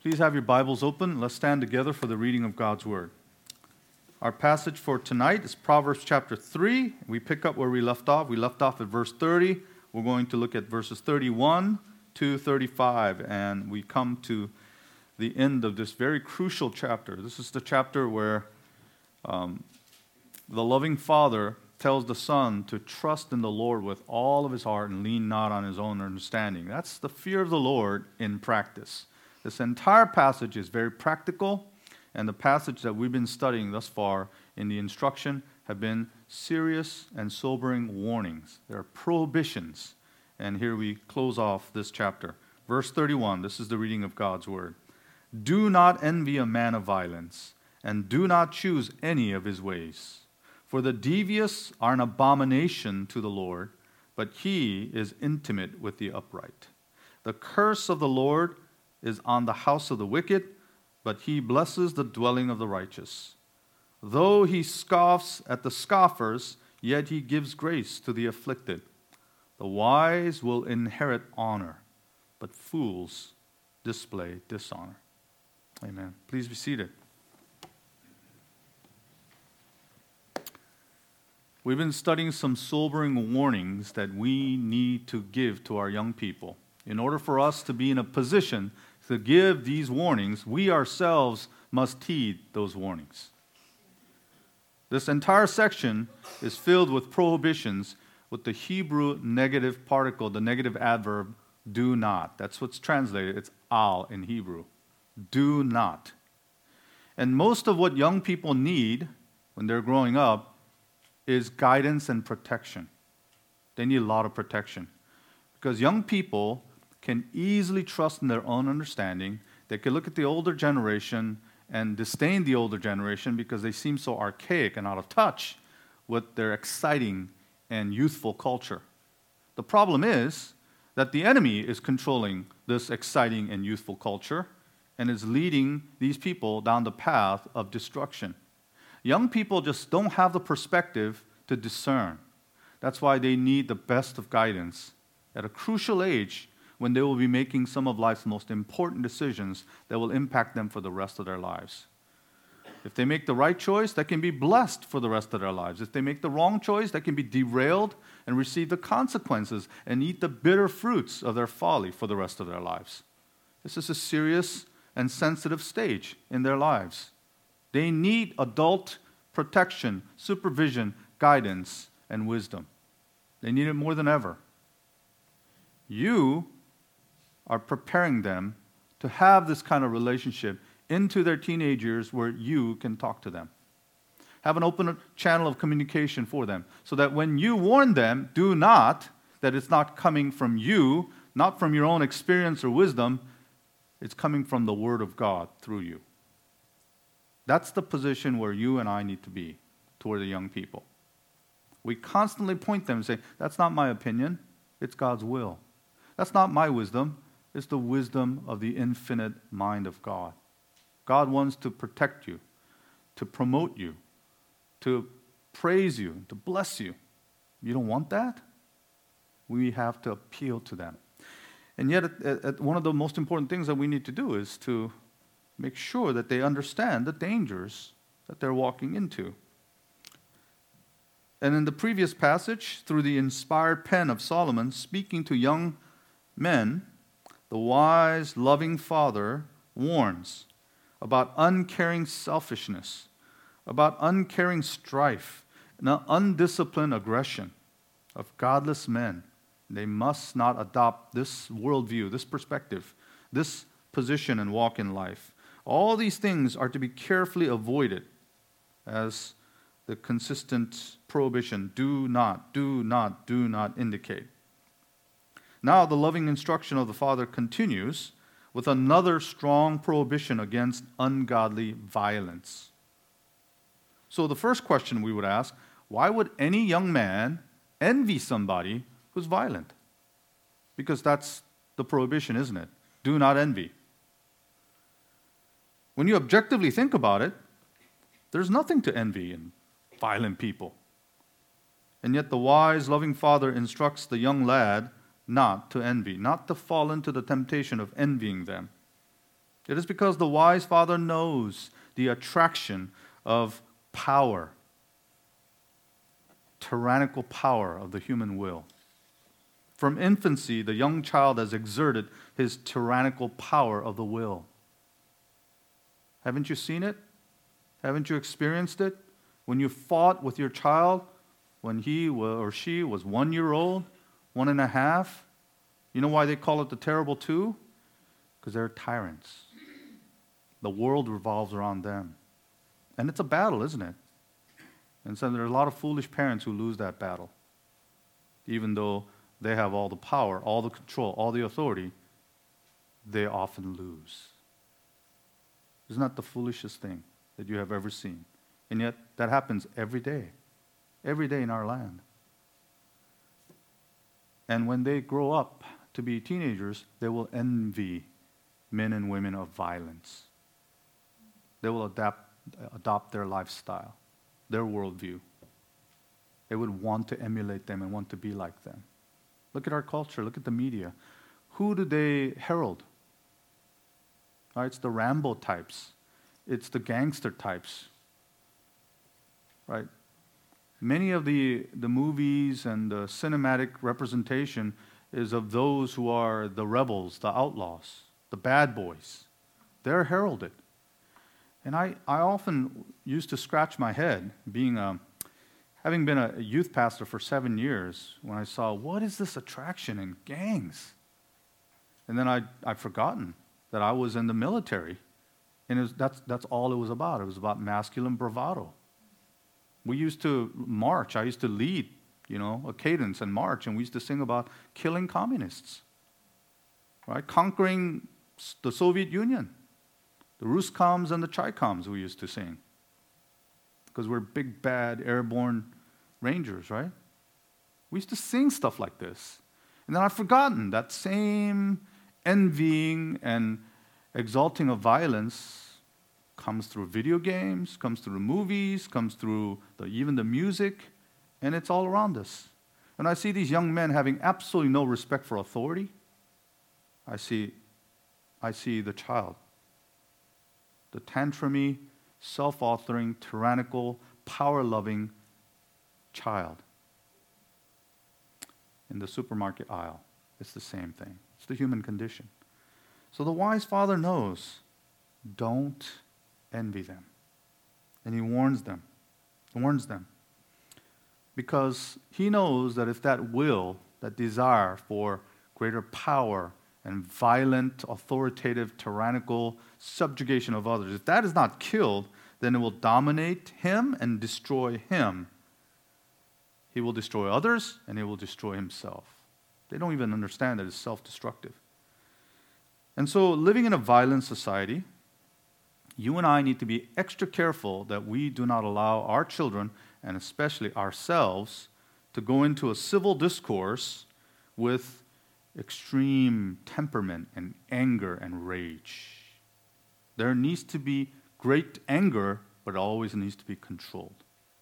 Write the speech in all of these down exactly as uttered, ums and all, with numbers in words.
Please have your Bibles open. Let's stand together for the reading of God's Word. Our passage for tonight is Proverbs chapter three. We pick up where we left off. We left off at verse thirty. We're going to look at verses thirty-one to thirty-five, and we come to the end of this very crucial chapter. This is the chapter where um, the loving Father tells the Son to trust in the Lord with all of his heart and lean not on his own understanding. That's the fear of the Lord in practice. This entire passage is very practical, and the passage that we've been studying thus far in the instruction have been serious and sobering warnings. They are prohibitions. And here we close off this chapter. Verse thirty-one, this is the reading of God's Word. Do not envy a man of violence, and do not choose any of his ways. For the devious are an abomination to the Lord, but he is intimate with the upright. The curse of the Lord is on the house of the wicked, but he blesses the dwelling of the righteous. Though he scoffs at the scoffers, yet he gives grace to the afflicted. The wise will inherit honor, but fools display dishonor. Amen. Please be seated. We've been studying some sobering warnings that we need to give to our young people. In order for us to be in a position to give these warnings, we ourselves must heed those warnings. This entire section is filled with prohibitions with the Hebrew negative particle, the negative adverb, do not. That's what's translated. It's al in Hebrew. Do not. And most of what young people need when they're growing up is guidance and protection. They need a lot of protection. Because young people can easily trust in their own understanding. They can look at the older generation and disdain the older generation because they seem so archaic and out of touch with their exciting and youthful culture. The problem is that the enemy is controlling this exciting and youthful culture and is leading these people down the path of destruction. Young people just don't have the perspective to discern. That's why they need the best of guidance at a crucial age when they will be making some of life's most important decisions that will impact them for the rest of their lives. If they make the right choice, they can be blessed for the rest of their lives. If they make the wrong choice, they can be derailed and receive the consequences and eat the bitter fruits of their folly for the rest of their lives. This is a serious and sensitive stage in their lives. They need adult protection, supervision, guidance, and wisdom. They need it more than ever. You are preparing them to have this kind of relationship into their teenage years where you can talk to them. Have an open channel of communication for them so that when you warn them, do not, that it's not coming from you, not from your own experience or wisdom, it's coming from the Word of God through you. That's the position where you and I need to be toward the young people. We constantly point them and say, that's not my opinion, it's God's will. That's not my wisdom, it's the wisdom of the infinite mind of God. God wants to protect you, to promote you, to praise you, to bless you. You don't want that? We have to appeal to them. And yet, at, at one of the most important things that we need to do is to make sure that they understand the dangers that they're walking into. And in the previous passage, through the inspired pen of Solomon, speaking to young men, the wise, loving Father warns about uncaring selfishness, about uncaring strife, and undisciplined aggression of godless men. They must not adopt this worldview, this perspective, this position and walk in life. All these things are to be carefully avoided as the consistent prohibition, do not, do not, do not indicate. Now the loving instruction of the Father continues with another strong prohibition against ungodly violence. So the first question we would ask, why would any young man envy somebody who's violent? Because that's the prohibition, isn't it? Do not envy. When you objectively think about it, there's nothing to envy in violent people. And yet the wise, loving Father instructs the young lad not to envy, not to fall into the temptation of envying them. It is because the wise father knows the attraction of power, tyrannical power of the human will. From infancy, the young child has exerted his tyrannical power of the will. Haven't you seen it? Haven't you experienced it? When you fought with your child, when he or she was one year old, one and a half, you know why they call it the terrible two? Because they're tyrants. The world revolves around them. And it's a battle, isn't it? And so there are a lot of foolish parents who lose that battle. Even though they have all the power, all the control, all the authority, they often lose. Isn't that the foolishest thing that you have ever seen? And yet, that happens every day. Every day in our land. And when they grow up to be teenagers, they will envy men and women of violence. They will adapt, adopt their lifestyle, their worldview. They would want to emulate them and want to be like them. Look at our culture. Look at the media. Who do they herald? All right, it's the Rambo types. It's the gangster types. Right? Many of the, the movies and the cinematic representation is of those who are the rebels, the outlaws, the bad boys. They're heralded. And I, I often used to scratch my head, being a, having been a youth pastor for seven years, when I saw, what is this attraction in gangs? And then I, I'd forgotten that I was in the military. And it was, that's, that's all it was about. It was about masculine bravado. We used to march. I used to lead, you know, a cadence and march, and we used to sing about killing communists, right? Conquering the Soviet Union, the Ruskoms and the Chikoms we used to sing, because we're big, bad, airborne rangers, right? We used to sing stuff like this. And then I've forgotten that same envying and exalting of violence comes through video games, comes through movies, comes through the, even the music, and it's all around us. When I see these young men having absolutely no respect for authority, I see, I see the child, the tantrumy, self-authoring, tyrannical, power-loving child in the supermarket aisle. It's the same thing. It's the human condition. So the wise father knows, don't envy them. And he warns them. He warns them. Because he knows that if that will, that desire for greater power and violent, authoritative, tyrannical subjugation of others, if that is not killed, then it will dominate him and destroy him. He will destroy others and he will destroy himself. They don't even understand that it's self-destructive. And so, living in a violent society, you and I need to be extra careful that we do not allow our children, and especially ourselves, to go into a civil discourse with extreme temperament and anger and rage. There needs to be great anger, but it always needs to be controlled.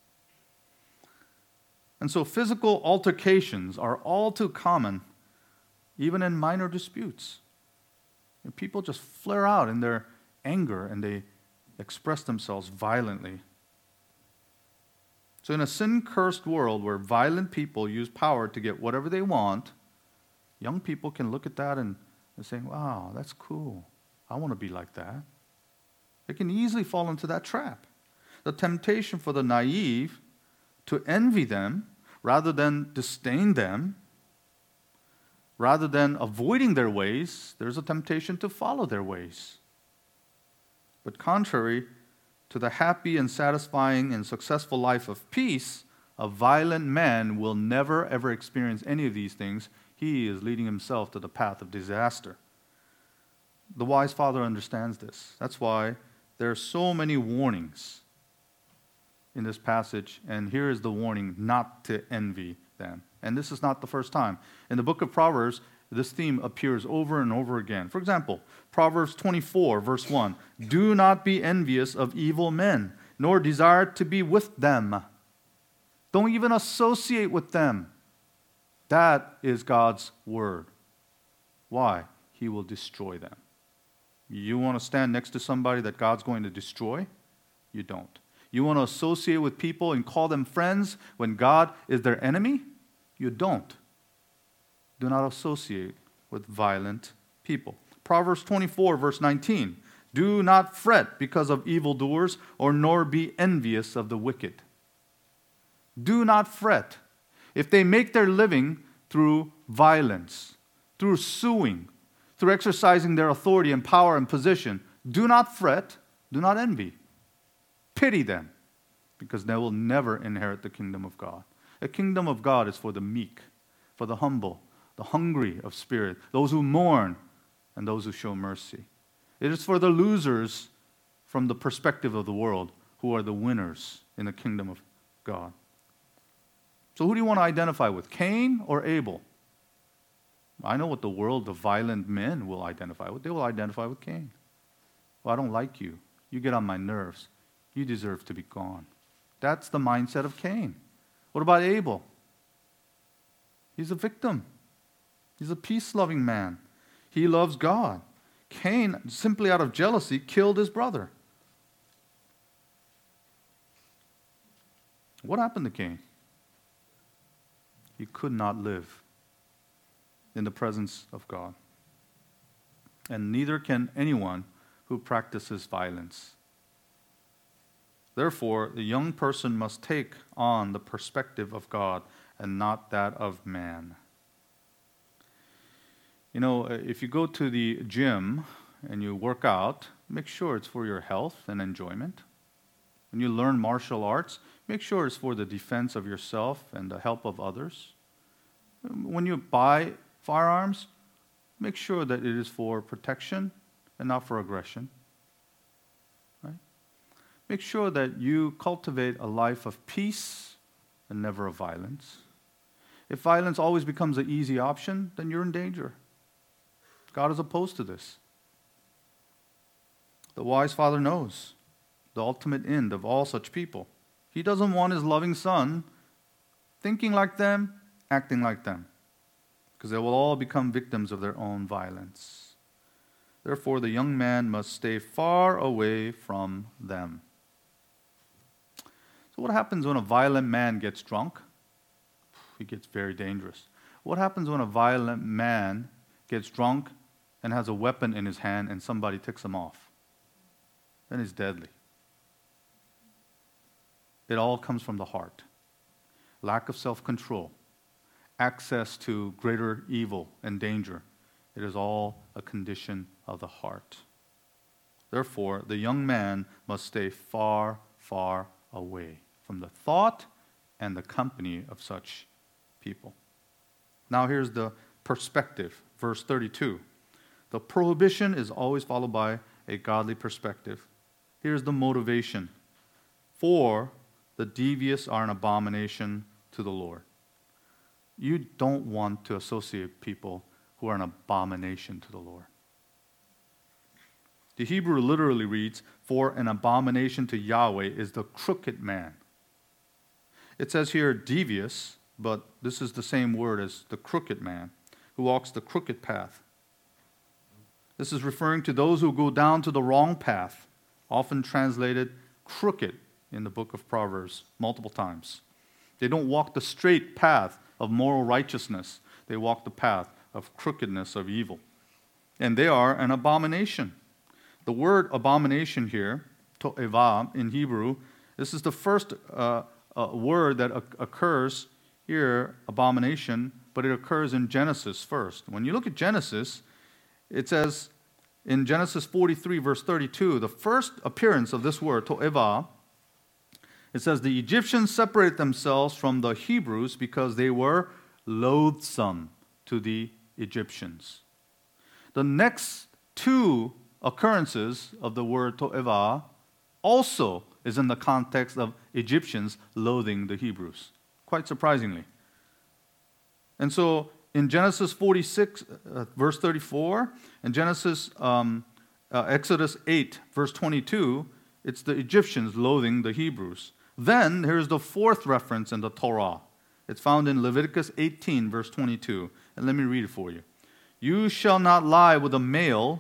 And so physical altercations are all too common, even in minor disputes. And people just flare out in their anger and they express themselves violently. So in a sin-cursed world where violent people use power to get whatever they want, young people can look at that and, and say, wow, that's cool. I want to be like that. They can easily fall into that trap. The temptation for the naive to envy them rather than disdain them, rather than avoiding their ways, there's a temptation to follow their ways. But contrary to the happy and satisfying and successful life of peace, a violent man will never ever experience any of these things. He is leading himself to the path of disaster. The wise father understands this. That's why there are so many warnings in this passage, and here is the warning not to envy them. And this is not the first time. In the book of Proverbs, this theme appears over and over again. For example, Proverbs twenty-four, verse one, do not be envious of evil men, nor desire to be with them. Don't even associate with them. That is God's word. Why? He will destroy them. You want to stand next to somebody that God's going to destroy? You don't. You want to associate with people and call them friends when God is their enemy? You don't. Do not associate with violent people. Proverbs twenty-four, verse nineteen. Do not fret because of evildoers, or nor be envious of the wicked. Do not fret. If they make their living through violence, through suing, through exercising their authority and power and position, do not fret, do not envy. Pity them, because they will never inherit the kingdom of God. The kingdom of God is for the meek, for the humble, the hungry of spirit, those who mourn, and those who show mercy. It is for the losers from the perspective of the world, who are the winners in the kingdom of God. So who do you want to identify with, Cain or Abel? I know what the world of violent men will identify with. They will identify with Cain. Well, I don't like you. You get on my nerves. You deserve to be gone. That's the mindset of Cain. What about Abel? He's a victim. He's a peace-loving man. He loves God. Cain, simply out of jealousy, killed his brother. What happened to Cain? He could not live in the presence of God. And neither can anyone who practices violence. Therefore, the young person must take on the perspective of God and not that of man. You know, if you go to the gym and you work out, make sure it's for your health and enjoyment. When you learn martial arts, make sure it's for the defense of yourself and the help of others. When you buy firearms, make sure that it is for protection and not for aggression. Right? Make sure that you cultivate a life of peace and never of violence. If violence always becomes an easy option, then you're in danger. God is opposed to this. The wise father knows the ultimate end of all such people. He doesn't want his loving son thinking like them, acting like them, because they will all become victims of their own violence. Therefore, the young man must stay far away from them. So what happens when a violent man gets drunk? He gets very dangerous. What happens when a violent man gets drunk and has a weapon in his hand and somebody ticks him off? Then it's deadly. It all comes from the heart. Lack of self-control, access to greater evil and danger. It is all a condition of the heart. Therefore, the young man must stay far, far away from the thought and the company of such people. Now here's the perspective, verse thirty-two. The prohibition is always followed by a godly perspective. Here's the motivation. For the devious are an abomination to the Lord. You don't want to associate people who are an abomination to the Lord. The Hebrew literally reads, for an abomination to Yahweh is the crooked man. It says here devious, but this is the same word as the crooked man, who walks the crooked path. This is referring to those who go down to the wrong path, often translated crooked in the book of Proverbs multiple times. They don't walk the straight path of moral righteousness. They walk the path of crookedness, of evil. And they are an abomination. The word abomination here, to'eva in Hebrew, this is the first uh, uh, word that occurs here, abomination, but it occurs in Genesis first. When you look at Genesis, it says in Genesis forty-three, verse thirty-two, the first appearance of this word, to'eva, it says the Egyptians separated themselves from the Hebrews because they were loathsome to the Egyptians. The next two occurrences of the word to'eva also is in the context of Egyptians loathing the Hebrews, quite surprisingly. And so in Genesis forty-six, uh, verse thirty-four, and Genesis, um, uh, Exodus eight, verse twenty-two, it's the Egyptians loathing the Hebrews. Then here's the fourth reference in the Torah. It's found in Leviticus eighteen, verse twenty-two. And let me read it for you. You shall not lie with a male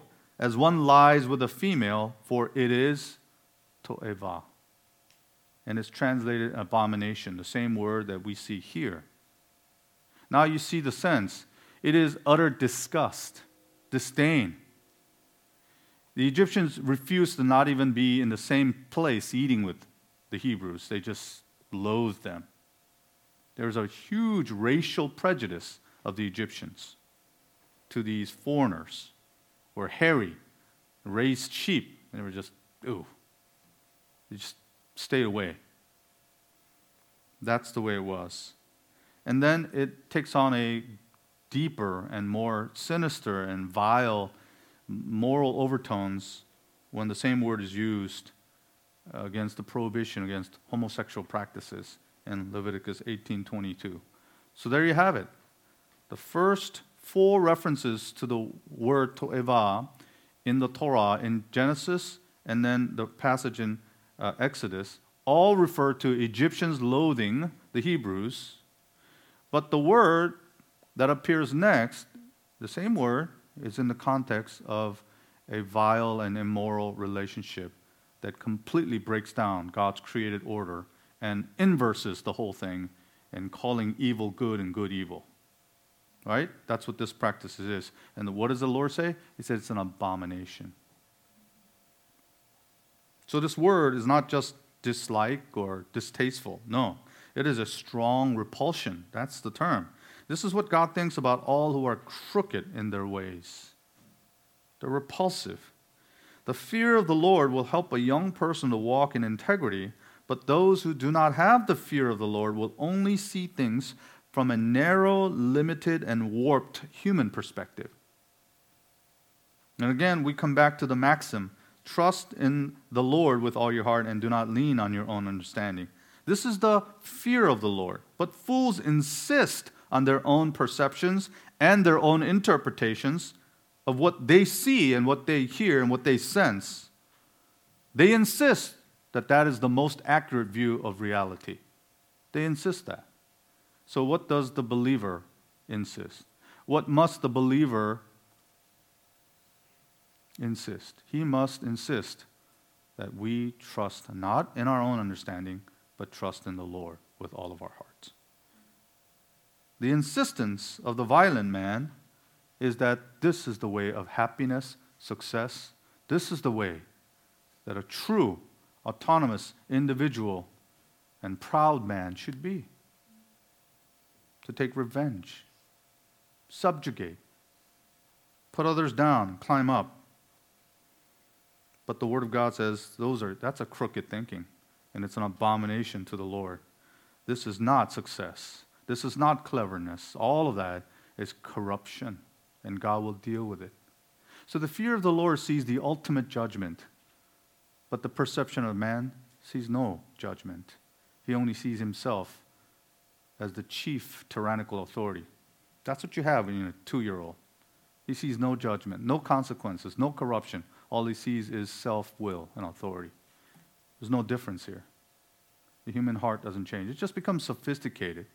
as one lies with a female, for it is to'eva. And it's translated abomination, the same word that we see here. Now you see the sense. It is utter disgust, disdain. The Egyptians refused to not even be in the same place eating with the Hebrews. They just loathed them. There was a huge racial prejudice of the Egyptians to these foreigners who were hairy, raised sheep, and they were just, ooh. They just stayed away. That's the way it was. And then it takes on a deeper and more sinister and vile moral overtones when the same word is used against the prohibition against homosexual practices in Leviticus eighteen twenty-two. So there you have it. The first four references to the word to'eva in the Torah, in Genesis, and then the passage in uh, Exodus, all refer to Egyptians loathing the Hebrews. But the word that appears next, the same word, is in the context of a vile and immoral relationship that completely breaks down God's created order and inverses the whole thing and calling evil good and good evil. Right? That's what this practice is. And what does the Lord say? He says it's an abomination. So this word is not just dislike or distasteful. No. It is a strong repulsion. That's the term. This is what God thinks about all who are crooked in their ways. They're repulsive. The fear of the Lord will help a young person to walk in integrity, but those who do not have the fear of the Lord will only see things from a narrow, limited, and warped human perspective. And again, we come back to the maxim, trust in the Lord with all your heart and do not lean on your own understanding. This is the fear of the Lord. But fools insist on their own perceptions and their own interpretations of what they see and what they hear and what they sense. They insist that that is the most accurate view of reality. They insist that. So what does the believer insist? What must the believer insist? He must insist that we trust not in our own understanding, but trust in the Lord with all of our hearts. The insistence of the violent man is that this is the way of happiness, success. This is the way that a true, autonomous individual and proud man should be. To take revenge, subjugate, put others down, climb up. But the Word of God says those are that's a crooked thinking, and it's an abomination to the Lord. This is not success. This is not cleverness. All of that is corruption, and God will deal with it. So the fear of the Lord sees the ultimate judgment, but the perception of man sees no judgment. He only sees himself as the chief tyrannical authority. That's what you have when you're a two-year-old. He sees no judgment, no consequences, no corruption. All he sees is self-will and authority. There's no difference here. The human heart doesn't change. It just becomes sophisticated,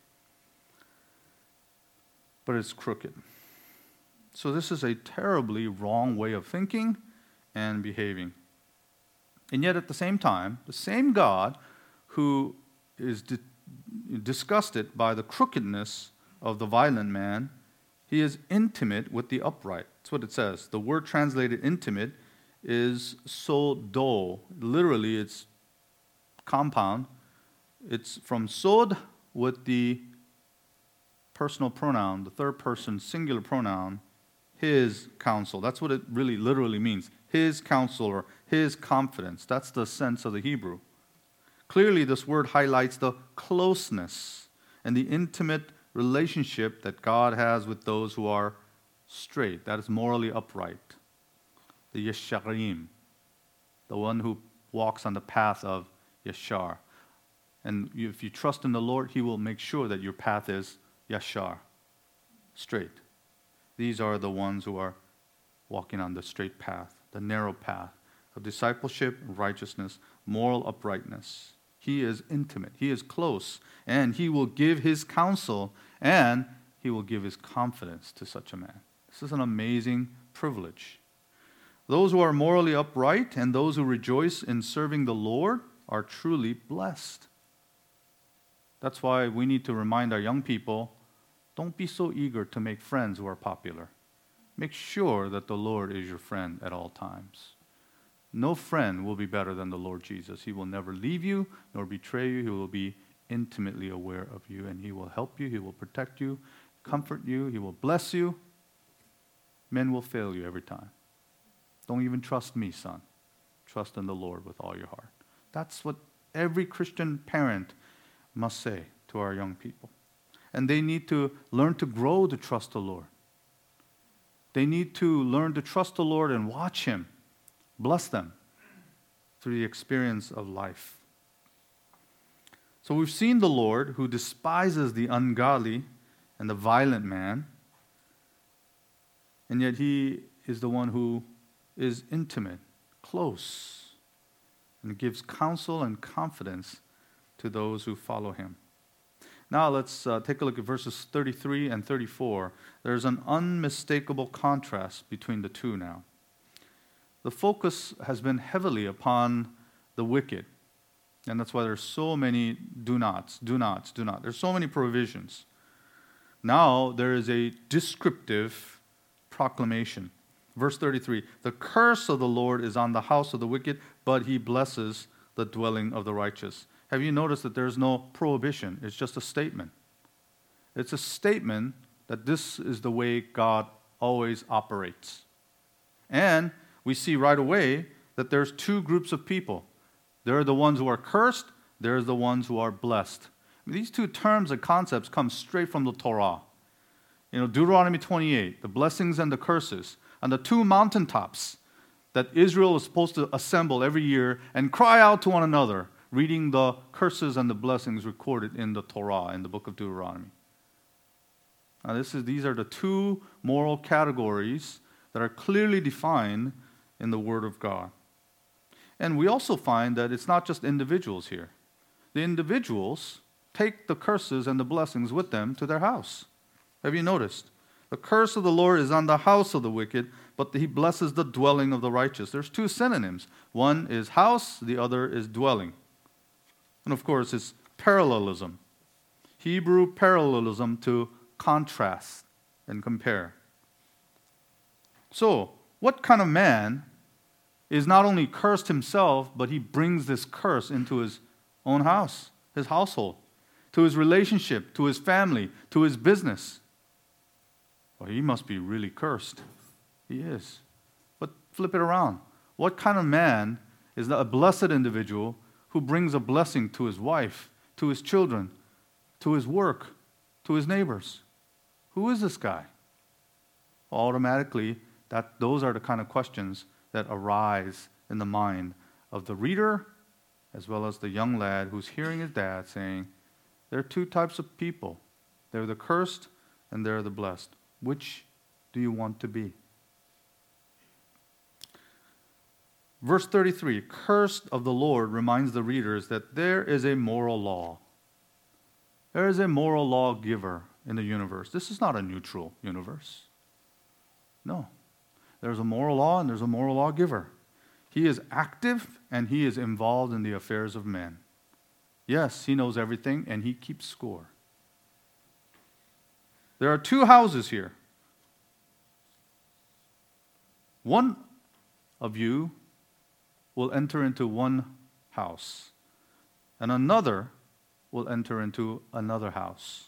but it's crooked. So this is a terribly wrong way of thinking and behaving. And yet at the same time, the same God who is di- disgusted by the crookedness of the violent man, he is intimate with the upright. That's what it says. The word translated intimate is sodo. Literally, it's compound. It's from sod with the personal pronoun, the third person singular pronoun, his counsel. That's what it really literally means. His counsel or his confidence. That's the sense of the Hebrew. Clearly, this word highlights the closeness and the intimate relationship that God has with those who are straight, that is morally upright. The Yesharim, the one who walks on the path of Yeshar. And if you trust in the Lord, He will make sure that your path is Yashar, straight. These are the ones who are walking on the straight path, the narrow path of discipleship, righteousness, moral uprightness. He is intimate. He is close. And He will give His counsel and He will give His confidence to such a man. This is an amazing privilege. Those who are morally upright and those who rejoice in serving the Lord are truly blessed. That's why we need to remind our young people, don't be so eager to make friends who are popular. Make sure that the Lord is your friend at all times. No friend will be better than the Lord Jesus. He will never leave you nor betray you. He will be intimately aware of you, and He will help you. He will protect you, comfort you. He will bless you. Men will fail you every time. Don't even trust me, son. Trust in the Lord with all your heart. That's what every Christian parent must say to our young people. And they need to learn to grow to trust the Lord. They need to learn to trust the Lord and watch Him bless them through the experience of life. So we've seen the Lord who despises the ungodly and the violent man, and yet He is the one who is intimate, close, and gives counsel and confidence to those who follow Him. Now let's uh, take a look at verses thirty-three and thirty-four. There's an unmistakable contrast between the two now. The focus has been heavily upon the wicked. And that's why there's so many do nots, do nots, do not. There's so many provisions. Now there is a descriptive proclamation. Verse thirty-three, the curse of the Lord is on the house of the wicked, but He blesses the dwelling of the righteous. Have you noticed that there's no prohibition? It's just a statement. It's a statement that this is the way God always operates. And we see right away that there's two groups of people. There are the ones who are cursed, there's the ones who are blessed. I mean, these two terms and concepts come straight from the Torah. You know, Deuteronomy twenty-eight, the blessings and the curses, on the two mountaintops that Israel is supposed to assemble every year and cry out to one another, reading the curses and the blessings recorded in the Torah, in the book of Deuteronomy. Now, this is, these are the two moral categories that are clearly defined in the Word of God. And we also find that it's not just individuals here. The individuals take the curses and the blessings with them to their house. Have you noticed? The curse of the Lord is on the house of the wicked, but He blesses the dwelling of the righteous. There's two synonyms. One is house, the other is dwelling. And of course, it's parallelism. Hebrew parallelism to contrast and compare. So, what kind of man is not only cursed himself, but he brings this curse into his own house, his household, to his relationship, to his family, to his business? Well, he must be really cursed. He is. But flip it around. What kind of man is a blessed individual who brings a blessing to his wife, to his children, to his work, to his neighbors? Who is this guy? Automatically, that those are the kind of questions that arise in the mind of the reader as well as the young lad who's hearing his dad saying, there are two types of people. They're the cursed and they're the blessed. Which do you want to be? Verse thirty-three, cursed of the Lord reminds the readers that there is a moral law. There is a moral lawgiver in the universe. This is not a neutral universe. No. There's a moral law and there's a moral lawgiver. He is active and He is involved in the affairs of men. Yes, He knows everything and He keeps score. There are two houses here. One of you will enter into one house, and another will enter into another house.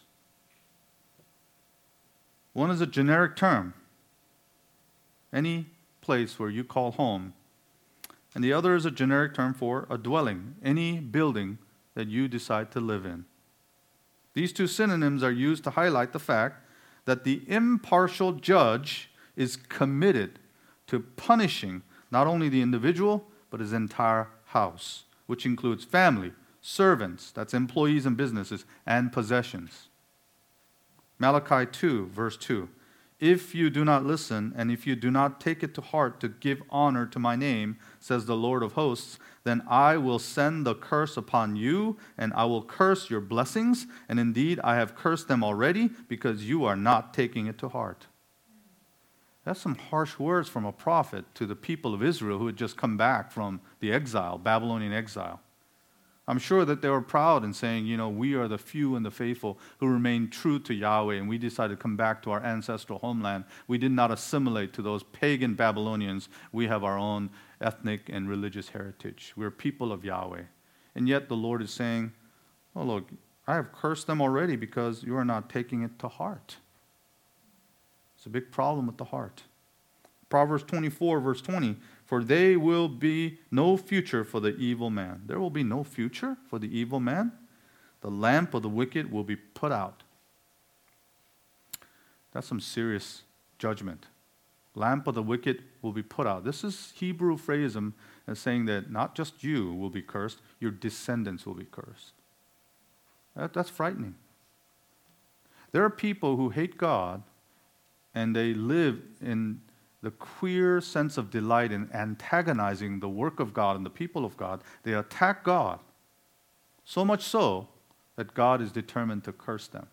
One is a generic term, any place where you call home, and the other is a generic term for a dwelling, any building that you decide to live in. These two synonyms are used to highlight the fact that the impartial judge is committed to punishing not only the individual, but his entire house, which includes family, servants, that's employees and businesses, and possessions. Malachi two, verse two. If you do not listen, and if you do not take it to heart to give honor to my name, says the Lord of hosts, then I will send the curse upon you, and I will curse your blessings, and indeed I have cursed them already, because you are not taking it to heart. That's some harsh words from a prophet to the people of Israel who had just come back from the exile, Babylonian exile. I'm sure that they were proud in saying, you know, we are the few and the faithful who remain true to Yahweh, and we decided to come back to our ancestral homeland. We did not assimilate to those pagan Babylonians. We have our own ethnic and religious heritage. We're people of Yahweh. And yet the Lord is saying, oh, look, I have cursed them already because you are not taking it to heart. It's a big problem with the heart. Proverbs twenty-four, verse twenty, for there will be no future for the evil man. There will be no future for the evil man. The lamp of the wicked will be put out. That's some serious judgment. Lamp of the wicked will be put out. This is Hebrew phrasing as saying that not just you will be cursed, your descendants will be cursed. That, that's frightening. There are people who hate God and they live in the queer sense of delight in antagonizing the work of God and the people of God. They attack God, so much so that God is determined to curse them.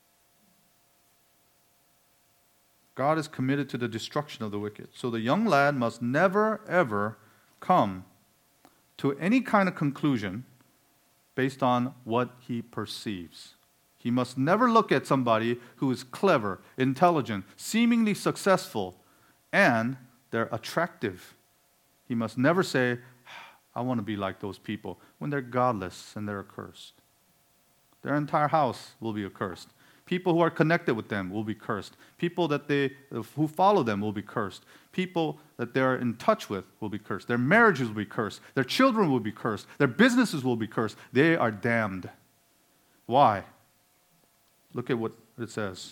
God is committed to the destruction of the wicked. So the young lad must never, ever come to any kind of conclusion based on what he perceives. He must never look at somebody who is clever, intelligent, seemingly successful, and they're attractive. He must never say, I want to be like those people, when they're godless and they're accursed. Their entire house will be accursed. People who are connected with them will be cursed. People that they who follow them will be cursed. People that they're in touch with will be cursed. Their marriages will be cursed. Their children will be cursed. Their businesses will be cursed. They are damned. Why? Look at what it says.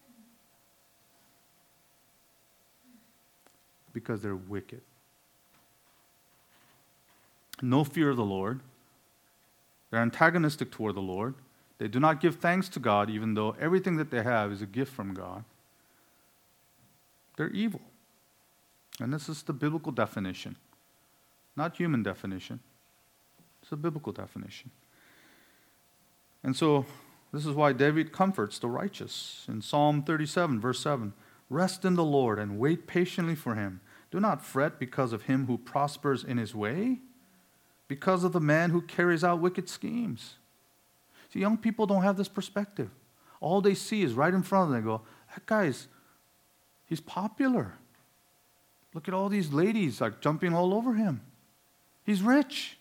Because they're wicked. No fear of the Lord. They're antagonistic toward the Lord. They do not give thanks to God, even though everything that they have is a gift from God. They're evil. And this is the biblical definition, not human definition. It's a biblical definition. And so, this is why David comforts the righteous. In Psalm thirty-seven, verse seven, rest in the Lord and wait patiently for him. Do not fret because of him who prospers in his way, because of the man who carries out wicked schemes. See, young people don't have this perspective. All they see is right in front of them. They go, that guy's, he's popular. Look at all these ladies like jumping all over him. He's rich.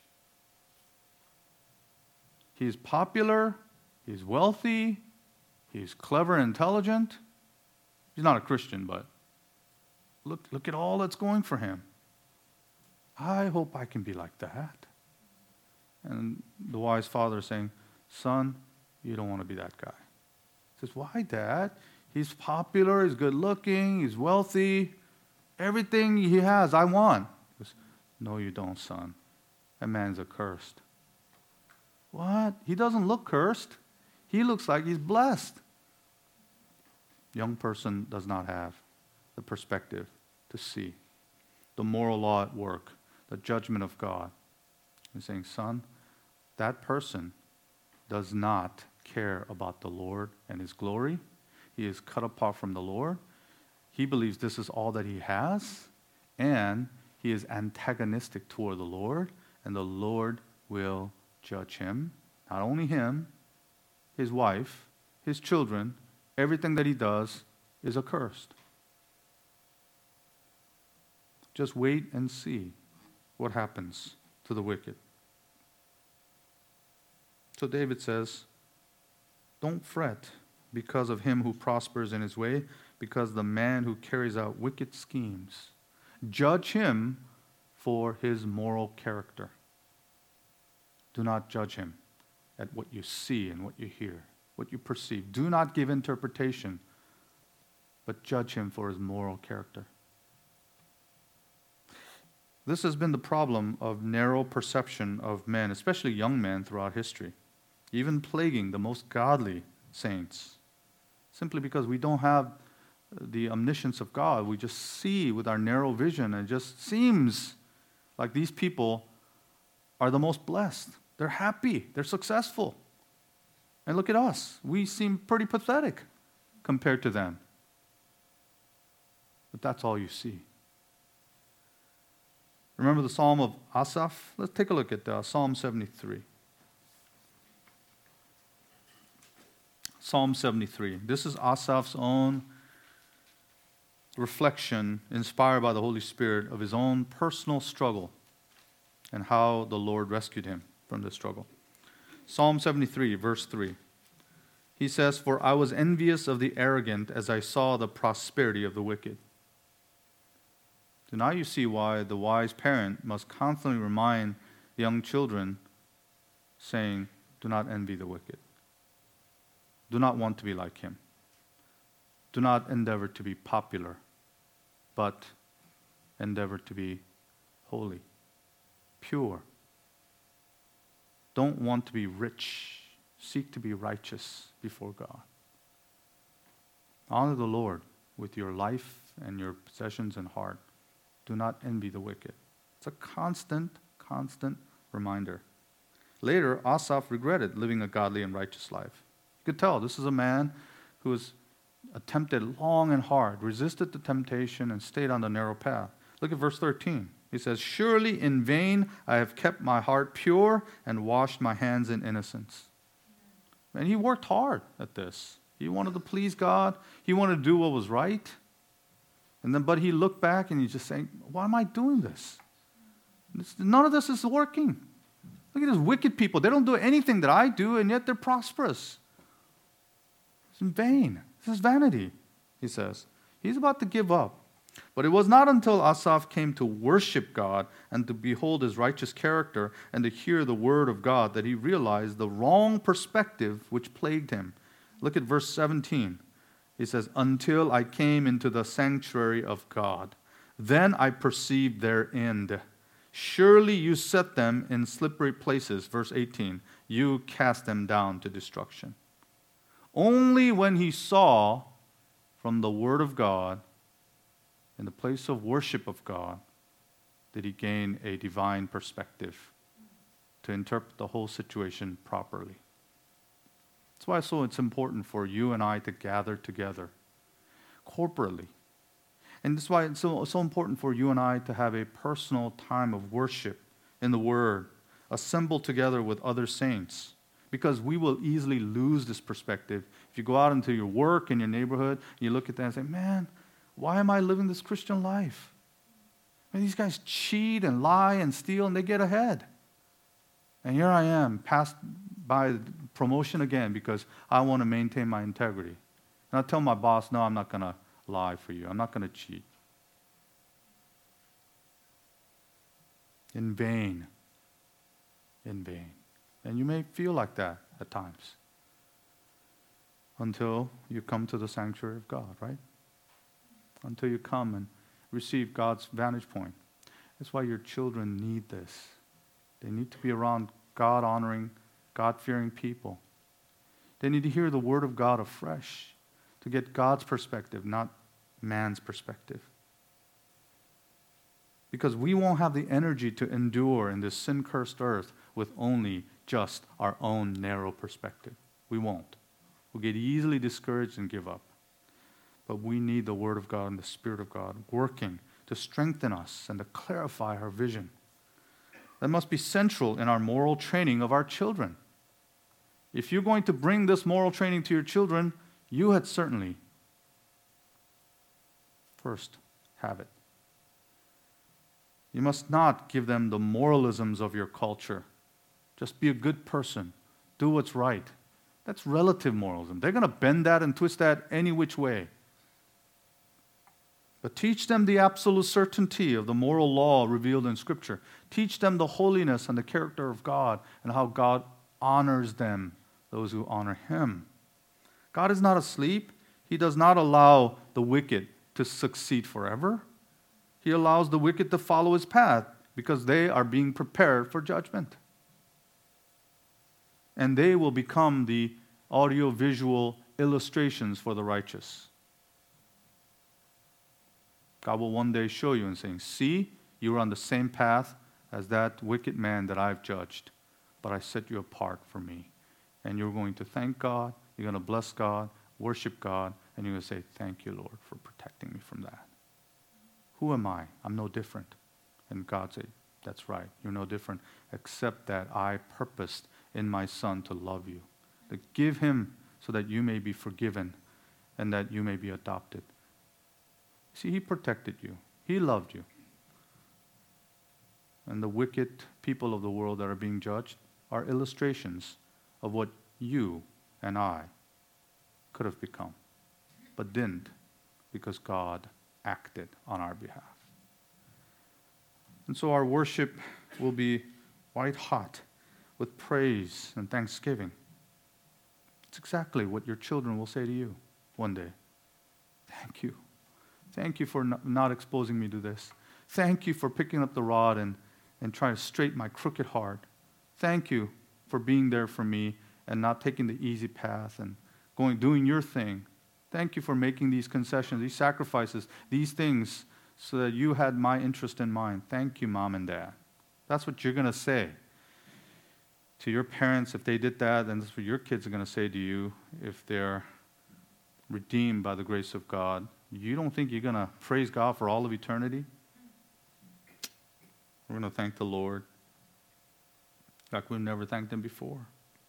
He's popular. He's wealthy. He's clever and intelligent. He's not a Christian, but look, look at all that's going for him. I hope I can be like that. And the wise father is saying, son, you don't want to be that guy. He says, why, Dad? He's popular, he's good looking, he's wealthy. Everything he has, I want. He goes, no, you don't, son. That man's accursed. What? He doesn't look cursed. He looks like he's blessed. Young person does not have the perspective to see the moral law at work, the judgment of God. He's saying, son, that person does not care about the Lord and his glory. He is cut apart from the Lord. He believes this is all that he has, and he is antagonistic toward the Lord, and the Lord will judge him. Not only him, his wife, his children, everything that he does is accursed. Just wait and see what happens to the wicked. So David says, don't fret because of him who prospers in his way, because the man who carries out wicked schemes. Judge him for his moral character. Do not judge him at what you see and what you hear, what you perceive. Do not give interpretation, but judge him for his moral character. This has been the problem of narrow perception of men, especially young men throughout history, even plaguing the most godly saints, simply because we don't have the omniscience of God. We just see with our narrow vision, and it just seems like these people are the most blessed. They're happy. They're successful. And look at us. We seem pretty pathetic compared to them. but that's all you see. Remember the Psalm of Asaph? Let's take a look at uh, Psalm seventy-three. Psalm seventy-three. This is Asaph's own reflection, inspired by the Holy Spirit, of his own personal struggle and how the Lord rescued him from this struggle. Psalm seventy-three, verse three. He says, "For I was envious of the arrogant as I saw the prosperity of the wicked." So now you see why the wise parent must constantly remind the young children, saying, do not envy the wicked. Do not want to be like him. Do not endeavor to be popular, but endeavor to be holy, pure. Don't want to be rich. Seek to be righteous before God. Honor the Lord with your life and your possessions and heart. Do not envy the wicked. It's a constant, constant reminder. Later, Asaph regretted living a godly and righteous life. You could tell this is a man who was attempted long and hard, resisted the temptation, and stayed on the narrow path. Look at verse thirteen. He says, "Surely in vain I have kept my heart pure and washed my hands in innocence." And he worked hard at this. He wanted to please God. He wanted to do what was right. And then, but he looked back and he's just saying, why am I doing this? This none of this is working. Look at these wicked people. They don't do anything that I do, and yet they're prosperous. It's in vain. This is vanity, he says. He's about to give up. But it was not until Asaph came to worship God and to behold his righteous character and to hear the word of God that he realized the wrong perspective which plagued him. Look at verse seventeen. He says, "Until I came into the sanctuary of God, then I perceived their end. Surely you set them in slippery places." Verse eighteen, "You cast them down to destruction." Only when he saw from the word of God, in the place of worship of God, did he gain a divine perspective to interpret the whole situation properly. That's why so it's important for you and I to gather together corporately. And that's why it's so, so important for you and I to have a personal time of worship in the Word, assemble together with other saints, because we will easily lose this perspective. If you go out into your work in your neighborhood, and you look at that and say, man, why am I living this Christian life? Man, these guys cheat and lie and steal and they get ahead. And here I am, passed by promotion again because I want to maintain my integrity. And I tell my boss, no, I'm not going to lie for you. I'm not going to cheat. In vain. In vain. And you may feel like that at times. Until you come to the sanctuary of God, right? Until you come and receive God's vantage point. That's why your children need this. They need to be around God-honoring, God-fearing people. They need to hear the Word of God afresh to get God's perspective, not man's perspective. Because we won't have the energy to endure in this sin-cursed earth with only just our own narrow perspective. We won't. We'll get easily discouraged and give up. But we need the Word of God and the Spirit of God working to strengthen us and to clarify our vision. That must be central in our moral training of our children. If you're going to bring this moral training to your children, you had certainly first have it. You must not give them the moralisms of your culture. Just be a good person. Do what's right. That's relative moralism. They're going to bend that and twist that any which way. But teach them the absolute certainty of the moral law revealed in Scripture. Teach them the holiness and the character of God and how God honors them, those who honor Him. God is not asleep. He does not allow the wicked to succeed forever. He allows the wicked to follow His path because they are being prepared for judgment. And they will become the audio-visual illustrations for the righteous. God will one day show you and saying, see, you are on the same path as that wicked man that I've judged, but I set you apart for me. And you're going to thank God, you're going to bless God, worship God, and you're going to say, thank you, Lord, for protecting me from that. Who am I? I'm no different. And God said, that's right, you're no different, except that I purposed in my Son to love you, to give him so that you may be forgiven and that you may be adopted. See, he protected you. He loved you. And the wicked people of the world that are being judged are illustrations of what you and I could have become, but didn't, because God acted on our behalf. And so our worship will be white hot with praise and thanksgiving. It's exactly what your children will say to you one day. Thank you. Thank you for not exposing me to this. Thank you for picking up the rod and, and trying to straighten my crooked heart. Thank you for being there for me and not taking the easy path and going doing your thing. Thank you for making these concessions, these sacrifices, these things so that you had my interest in mind. Thank you, Mom and Dad. That's what you're going to say to your parents if they did that, and that's what your kids are going to say to you if they're redeemed by the grace of God. You don't think you're going to praise God for all of eternity? We're going to thank the Lord like we've never thanked him before.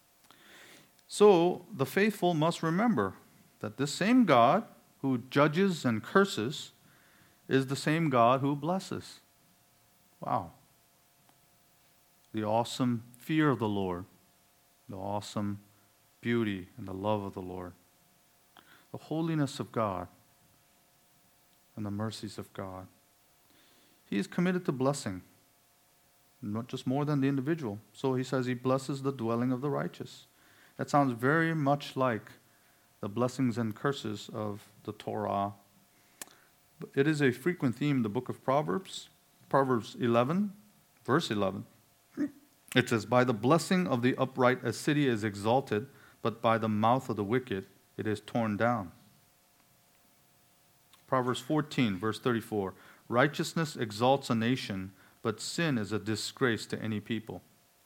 So the faithful must remember that this same God who judges and curses is the same God who blesses. Wow. The awesome fear of the Lord, the awesome beauty and the love of the Lord, the holiness of God, and the mercies of God. He is committed to blessing, not just more than the individual. So he says he blesses the dwelling of the righteous. That sounds very much like the blessings and curses of the Torah. It is a frequent theme in the book of Proverbs. Proverbs eleven, verse eleven. It says, by the blessing of the upright a city is exalted, but by the mouth of the wicked it is torn down. Proverbs fourteen, verse thirty-four. Righteousness exalts a nation, but sin is a disgrace to any people.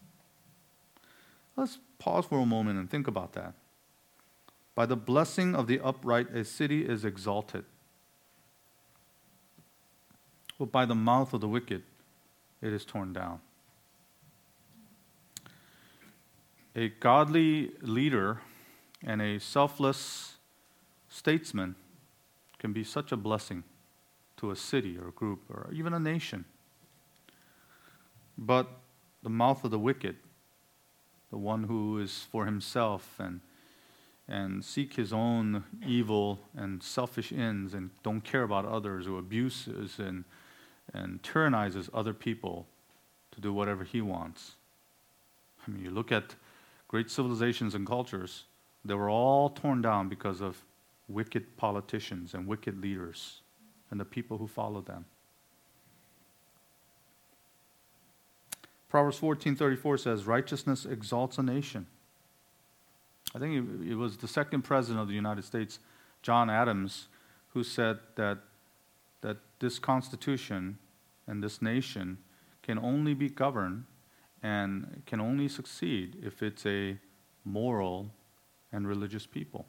Let's pause for a moment and think about that. By the blessing of the upright, a city is exalted. But by the mouth of the wicked, it is torn down. A godly leader and a selfless statesman can be such a blessing to a city or a group or even a nation. But the mouth of the wicked, the one who is for himself and and seek his own evil and selfish ends and don't care about others, who abuses and and tyrannizes other people to do whatever he wants. I mean, you look at great civilizations and cultures, they were all torn down because of wicked politicians and wicked leaders and the people who followed them. Proverbs fourteen thirty-four says, righteousness exalts a nation. I think it, it was the second president of the United States, John Adams, who said that that this Constitution and this nation can only be governed and can only succeed if it's a moral and religious people.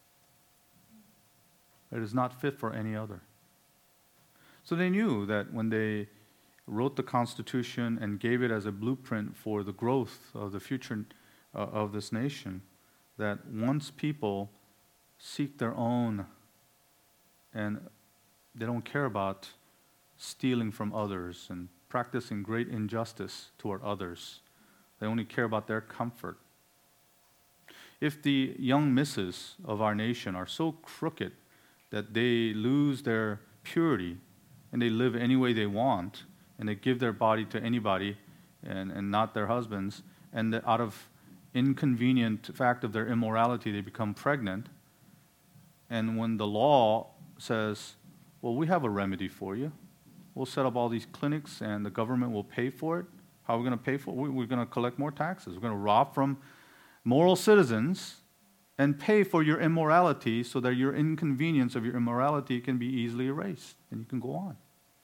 It is not fit for any other. So they knew that when they wrote the Constitution and gave it as a blueprint for the growth of the future uh, of this nation, that once people seek their own and they don't care about stealing from others and practicing great injustice toward others, they only care about their comfort. If the young misses of our nation are so crooked that they lose their purity and they live any way they want and they give their body to anybody and, and not their husbands, and that out of inconvenient fact of their immorality they become pregnant, and when the law says, well, we have a remedy for you, we'll set up all these clinics and the government will pay for it. How are we going to pay for it? We're going to collect more taxes. We're going to rob from moral citizens and pay for your immorality so that your inconvenience of your immorality can be easily erased and you can go on.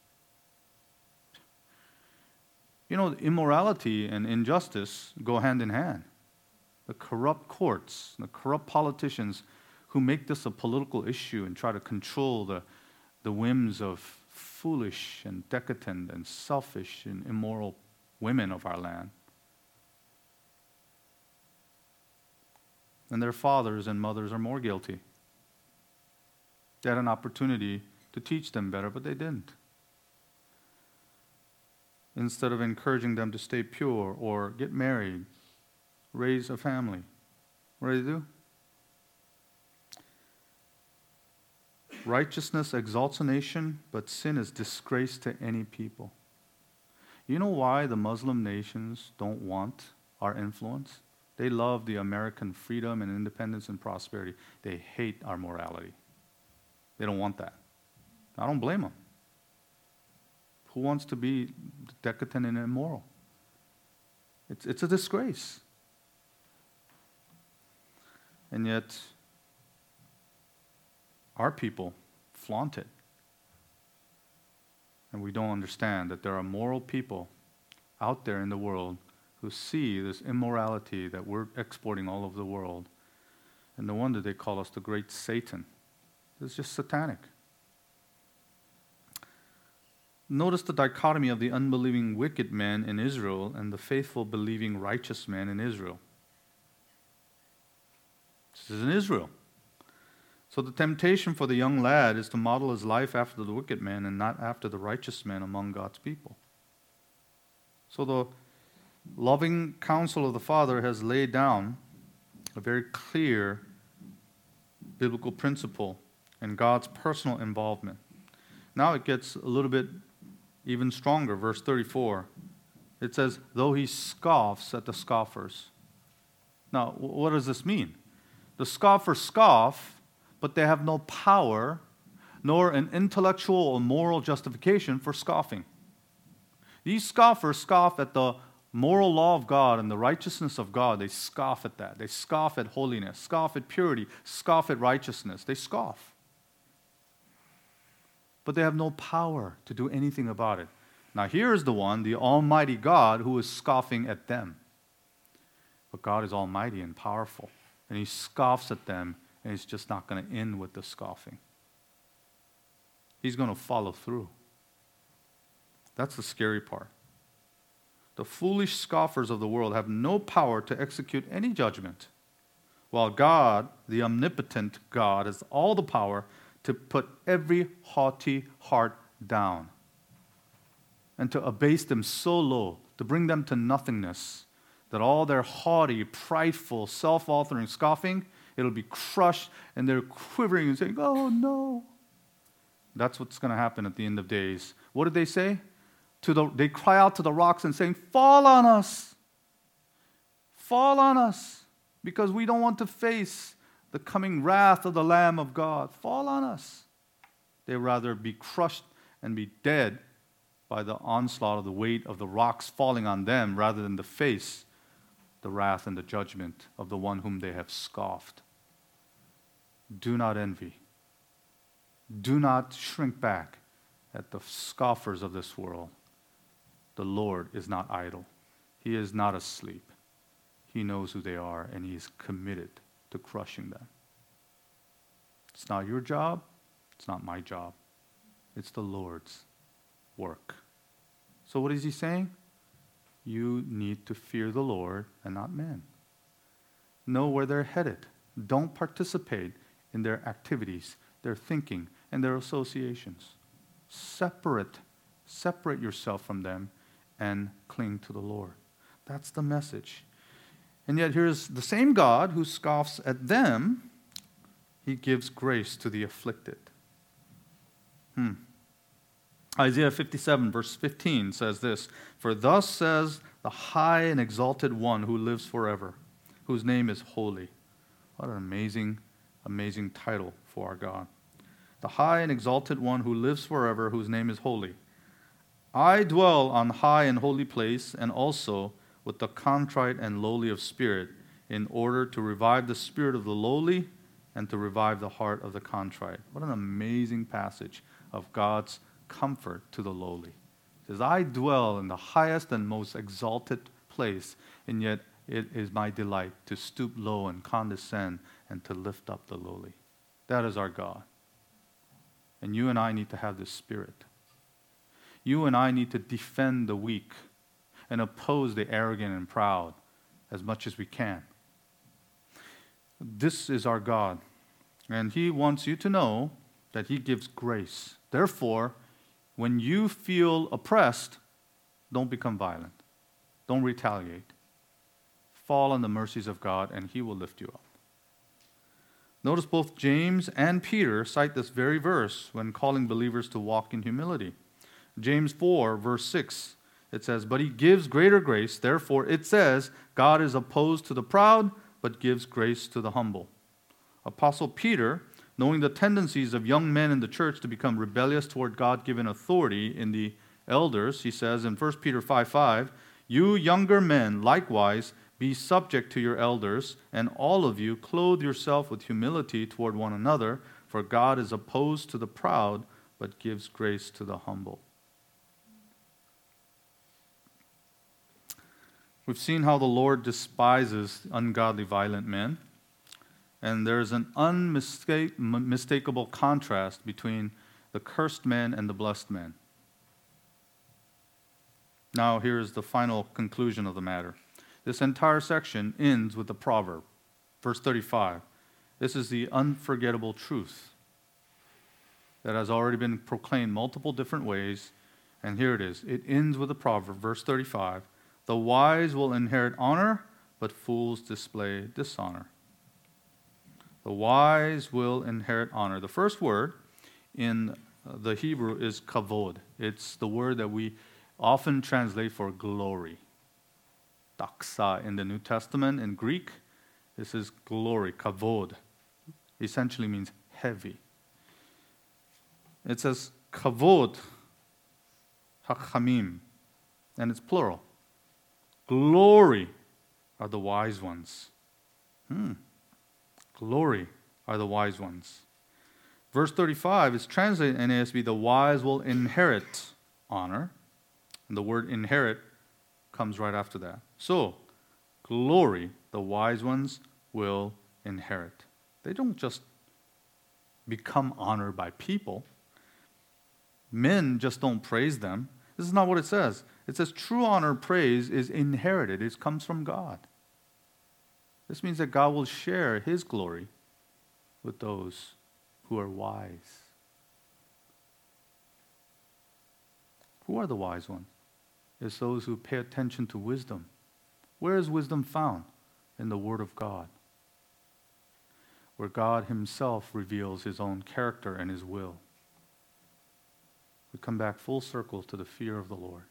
You know, immorality and injustice go hand in hand. The corrupt courts, the corrupt politicians who make this a political issue and try to control the, the whims of foolish and decadent and selfish and immoral women of our land. And their fathers and mothers are more guilty. They had an opportunity to teach them better, but they didn't. Instead of encouraging them to stay pure or get married, raise a family, what do they do? Righteousness exalts a nation, but sin is disgrace to any people. You know why the Muslim nations don't want our influence? They love the American freedom and independence and prosperity. They hate our morality. They don't want that. I don't blame them. Who wants to be decadent and immoral? It's, it's a disgrace. And yet, our people flaunt it. And we don't understand that there are moral people out there in the world who see this immorality that we're exporting all over the world. And no wonder they call us the great Satan. It's just satanic. Notice the dichotomy of the unbelieving wicked man in Israel and the faithful believing righteous man in Israel. This is in Israel. So the temptation for the young lad is to model his life after the wicked man and not after the righteous man among God's people. So the loving counsel of the Father has laid down a very clear biblical principle and God's personal involvement. Now it gets a little bit even stronger. Verse thirty-four. It says, though he scoffs at the scoffers. Now, what does this mean? The scoffers scoff, but they have no power, nor an intellectual or moral justification for scoffing. These scoffers scoff at the moral law of God and the righteousness of God. They scoff at that. They scoff at holiness, scoff at purity, scoff at righteousness. They scoff. But they have no power to do anything about it. Now here's the one, the Almighty God, who is scoffing at them. But God is almighty and powerful, and he scoffs at them, and he's just not going to end with the scoffing. He's going to follow through. That's the scary part. The foolish scoffers of the world have no power to execute any judgment, while God, the omnipotent God, has all the power to put every haughty heart down and to abase them so low, to bring them to nothingness, that all their haughty, prideful, self-authoring scoffing, it'll be crushed, and they're quivering and saying, oh no. That's what's going to happen at the end of days. What did they say? To the, they cry out to the rocks and saying, fall on us. Fall on us, because we don't want to face the coming wrath of the Lamb of God. Fall on us. They'd rather be crushed and be dead by the onslaught of the weight of the rocks falling on them rather than to face the wrath and the judgment of the one whom they have scoffed. Do not envy. Do not shrink back at the scoffers of this world. The Lord is not idle. He is not asleep. He knows who they are, and he is committed to crushing them. It's not your job. It's not my job. It's the Lord's work. So what is he saying? You need to fear the Lord and not men. Know where they're headed. Don't participate in their activities, their thinking, and their associations. Separate, separate yourself from them and cling to the Lord. That's the message. And yet here's the same God who scoffs at them. He gives grace to the afflicted. Hmm. Isaiah fifty-seven verse fifteen says this, for thus says the high and exalted one who lives forever, whose name is holy. What an amazing, amazing title for our God. The high and exalted one who lives forever, whose name is holy. I dwell on high and holy place, and also with the contrite and lowly of spirit, in order to revive the spirit of the lowly and to revive the heart of the contrite. What an amazing passage of God's comfort to the lowly. It says, I dwell in the highest and most exalted place, and yet it is my delight to stoop low and condescend and to lift up the lowly. That is our God. And you and I need to have this spirit. You and I need to defend the weak and oppose the arrogant and proud as much as we can. This is our God, and He wants you to know that He gives grace. Therefore, when you feel oppressed, don't become violent. Don't retaliate. Fall on the mercies of God, and He will lift you up. Notice both James and Peter cite this very verse when calling believers to walk in humility. James four, verse six, it says, "But He gives greater grace. Therefore, it says, God is opposed to the proud, but gives grace to the humble." Apostle Peter, knowing the tendencies of young men in the church to become rebellious toward God-given authority in the elders, he says in First Peter five five, "You younger men, likewise, be subject to your elders, and all of you clothe yourself with humility toward one another, for God is opposed to the proud, but gives grace to the humble." We've seen how the Lord despises ungodly, violent men. And there's an unmistakable contrast between the cursed men and the blessed men. Now, here's the final conclusion of the matter. This entire section ends with the proverb, verse thirty-five. This is the unforgettable truth that has already been proclaimed multiple different ways. And here it is. It ends with a proverb, verse thirty-five. "The wise will inherit honor, but fools display dishonor." The wise will inherit honor. The first word in the Hebrew is kavod. It's the word that we often translate for glory. Doxa in the New Testament. In Greek, this is glory, kavod. Essentially means heavy. It says kavod hachamim, and it's plural. Glory are the wise ones. Hmm. Glory are the wise ones. Verse thirty-five is translated in N A S B, "The wise will inherit honor." And the word inherit comes right after that. So, glory, the wise ones will inherit. They don't just become honored by people. Men just don't praise them. This is not what it says. It says true honor, praise is inherited. It comes from God. This means that God will share His glory with those who are wise. Who are the wise ones? It's those who pay attention to wisdom. Where is wisdom found? In the Word of God, where God Himself reveals His own character and His will. We come back full circle to the fear of the Lord.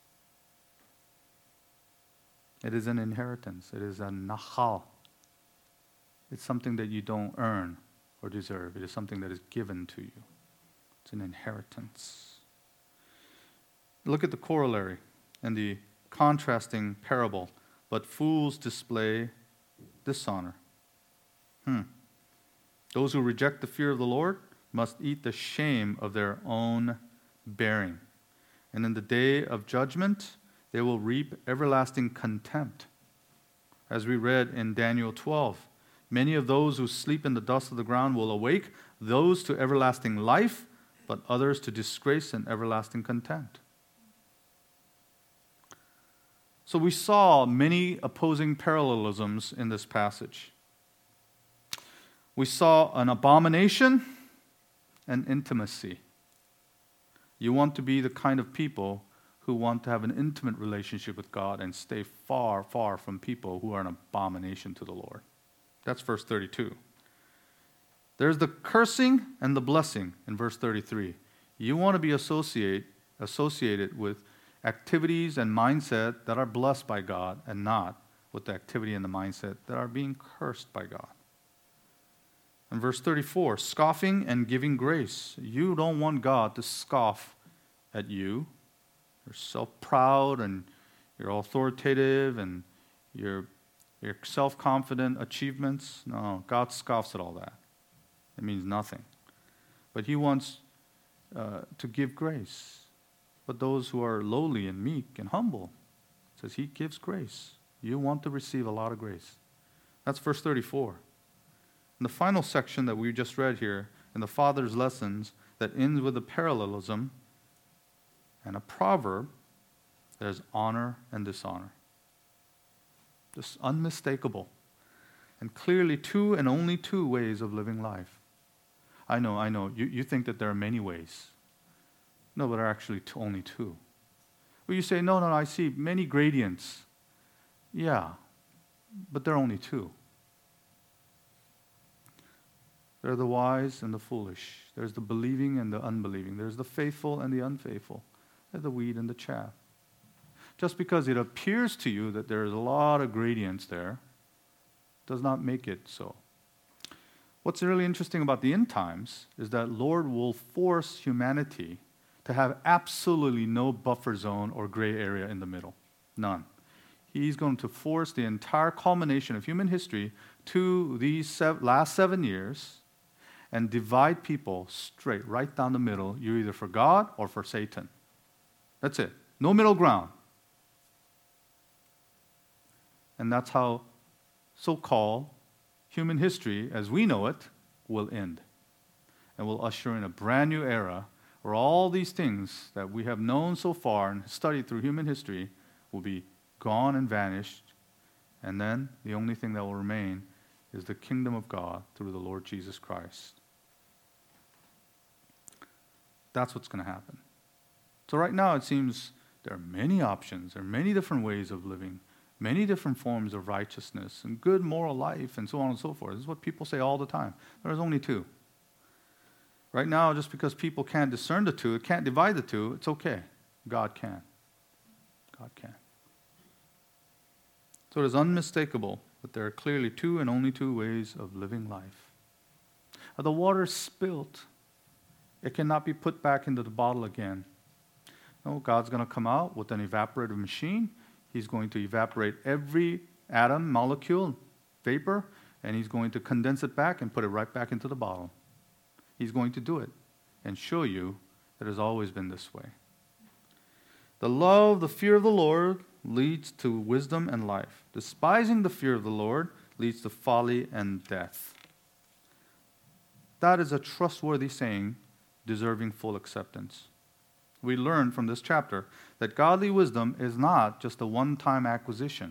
It is an inheritance. It is a nahal. It's something that you don't earn or deserve. It is something that is given to you. It's an inheritance. Look at the corollary and the contrasting parable. But fools display dishonor. Hmm. Those who reject the fear of the Lord must eat the shame of their own bearing. And in the day of judgment, they will reap everlasting contempt. As we read in Daniel twelve, many of those who sleep in the dust of the ground will awake, those to everlasting life, but others to disgrace and everlasting contempt. So we saw many opposing parallelisms in this passage. We saw an abomination and intimacy. You want to be the kind of people who want to have an intimate relationship with God and stay far, far from people who are an abomination to the Lord. That's verse thirty-two. There's the cursing and the blessing in verse thirty-three. You want to be associate, associated with activities and mindset that are blessed by God and not with the activity and the mindset that are being cursed by God. In verse thirty-four, scoffing and giving grace. You don't want God to scoff at you. You're self-proud and you're authoritative and you're, you're self-confident achievements. No, God scoffs at all that. It means nothing. But He wants uh, to give grace. But those who are lowly and meek and humble, it says He gives grace. You want to receive a lot of grace. That's verse thirty-four. In the final section that we just read here, in the Father's lessons, that ends with a parallelism, and a proverb, there's honor and dishonor. Just unmistakable. And clearly two and only two ways of living life. I know, I know, you, you think that there are many ways. No, but there are actually two, only two. Well, you say, no, no, no, I see many gradients. Yeah, but there are only two. There are the wise and the foolish. There's the believing and the unbelieving. There's the faithful and the unfaithful. There's the wheat and the chaff. Just because it appears to you that there's a lot of gradients there does not make it so. What's really interesting about the end times is that Lord will force humanity to have absolutely no buffer zone or gray area in the middle. None. He's going to force the entire culmination of human history to these sev- last seven years and divide people straight, right down the middle. You're either for God or for Satan. That's it. No middle ground. And that's how so-called human history, as we know it, will end. And will usher in a brand new era where all these things that we have known so far and studied through human history will be gone and vanished. And then the only thing that will remain is the kingdom of God through the Lord Jesus Christ. That's what's going to happen. So right now it seems there are many options, there are many different ways of living, many different forms of righteousness and good moral life and so on and so forth. This is what people say all the time. There's only two. Right now, just because people can't discern the two, can't divide the two, it's okay. God can. God can. So it is unmistakable that there are clearly two and only two ways of living life. Are the water spilt? It cannot be put back into the bottle again. No, God's going to come out with an evaporator machine. He's going to evaporate every atom, molecule, vapor, and he's going to condense it back and put it right back into the bottle. He's going to do it and show you that it has always been this way. The love, the fear of the Lord leads to wisdom and life. Despising the fear of the Lord leads to folly and death. That is a trustworthy saying, deserving full acceptance. We learn from this chapter that godly wisdom is not just a one-time acquisition.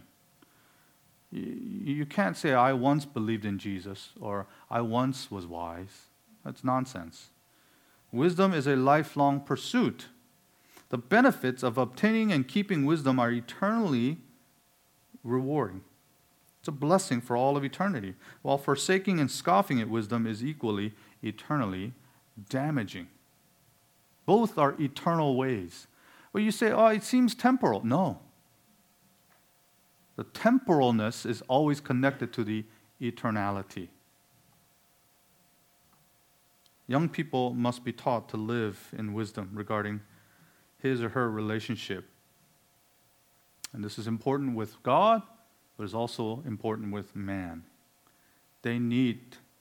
You can't say, I once believed in Jesus, or I once was wise. That's nonsense. Wisdom is a lifelong pursuit. The benefits of obtaining and keeping wisdom are eternally rewarding. It's a blessing for all of eternity, while forsaking and scoffing at wisdom is equally, eternally damaging. Both are eternal ways. Well, you say, oh, it seems temporal. No. The temporalness is always connected to the eternality. Young people must be taught to live in wisdom regarding his or her relationship. And this is important with God, but it's also important with man. They need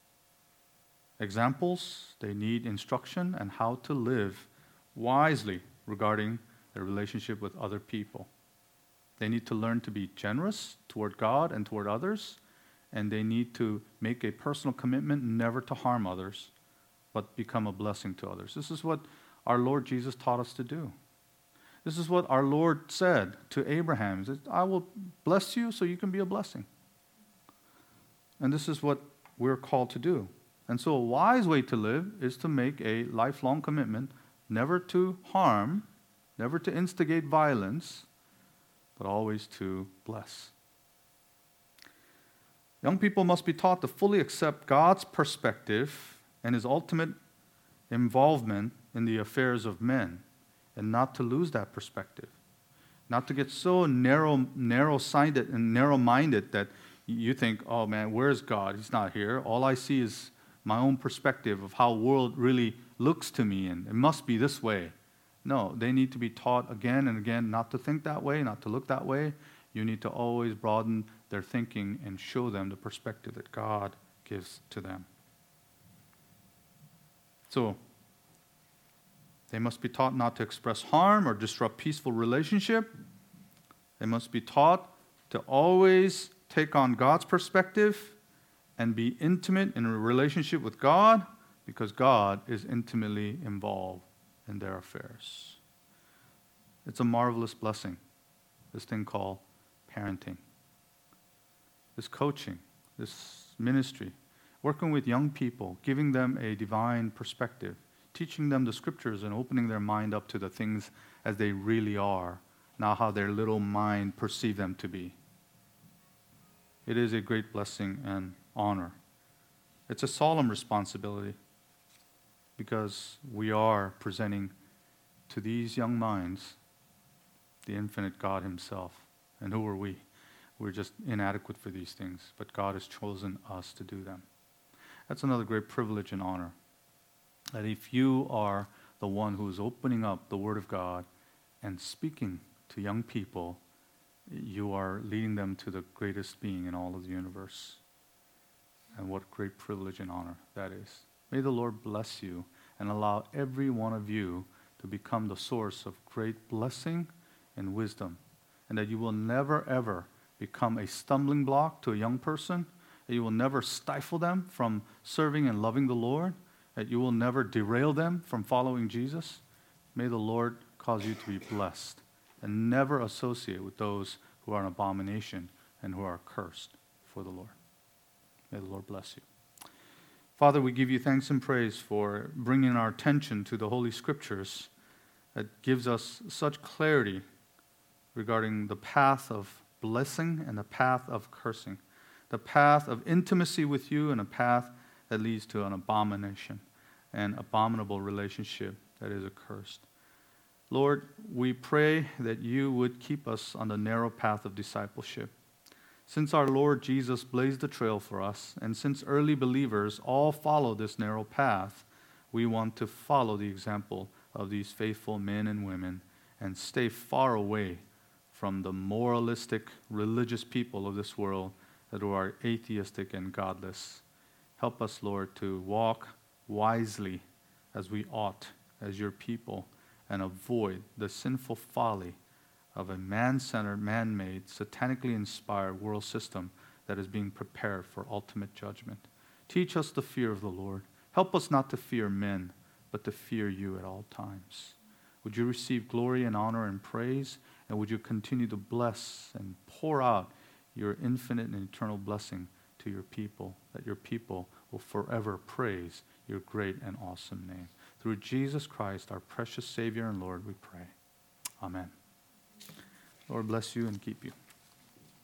examples, they need instruction on how to live wisely regarding their relationship with other people. They need to learn to be generous toward God and toward others, and they need to make a personal commitment never to harm others, but become a blessing to others. This is what our Lord Jesus taught us to do. This is what our Lord said to Abraham. He said, I will bless you so you can be a blessing. And this is what we're called to do. And so a wise way to live is to make a lifelong commitment never to harm, never to instigate violence, but always to bless. Young people must be taught to fully accept God's perspective and his ultimate involvement in the affairs of men, and not to lose that perspective. Not to get so narrow, narrow-sighted and narrow-minded that you think, oh man, where's God? He's not here. All I see is my own perspective of how the world really looks to me, and it must be this way. No, they need to be taught again and again not to think that way, not to look that way. You need to always broaden their thinking and show them the perspective that God gives to them. So, they must be taught not to express harm or disrupt peaceful relationship. They must be taught to always take on God's perspective and be intimate in a relationship with God, because God is intimately involved in their affairs. It's a marvelous blessing, this thing called parenting, this coaching, this ministry, working with young people, giving them a divine perspective, teaching them the scriptures and opening their mind up to the things as they really are, not how their little mind perceive them to be. It is a great blessing and honor. It's a solemn responsibility because we are presenting to these young minds the infinite God himself. And who are we? We're just inadequate for these things, but God has chosen us to do them. That's another great privilege and honor. That if you are the one who is opening up the Word of God and speaking to young people, you are leading them to the greatest being in all of the universe. And what great privilege and honor that is. May the Lord bless you and allow every one of you to become the source of great blessing and wisdom. And that you will never, ever become a stumbling block to a young person. That you will never stifle them from serving and loving the Lord. That you will never derail them from following Jesus. May the Lord cause you to be blessed and never associate with those who are an abomination and who are cursed for the Lord. May the Lord bless you. Father, we give you thanks and praise for bringing our attention to the Holy Scriptures that gives us such clarity regarding the path of blessing and the path of cursing, the path of intimacy with you and a path that leads to an abomination and abominable relationship that is accursed. Lord, we pray that you would keep us on the narrow path of discipleship. Since our Lord Jesus blazed the trail for us, and since early believers all follow this narrow path, we want to follow the example of these faithful men and women and stay far away from the moralistic, religious people of this world that are atheistic and godless. Help us, Lord, to walk wisely as we ought as your people and avoid the sinful folly of a man-centered, man-made, satanically inspired world system that is being prepared for ultimate judgment. Teach us the fear of the Lord. Help us not to fear men, but to fear you at all times. Would you receive glory and honor and praise, and would you continue to bless and pour out your infinite and eternal blessing to your people, that your people will forever praise your great and awesome name. Through Jesus Christ, our precious Savior and Lord, we pray. Amen. Lord bless you and keep you.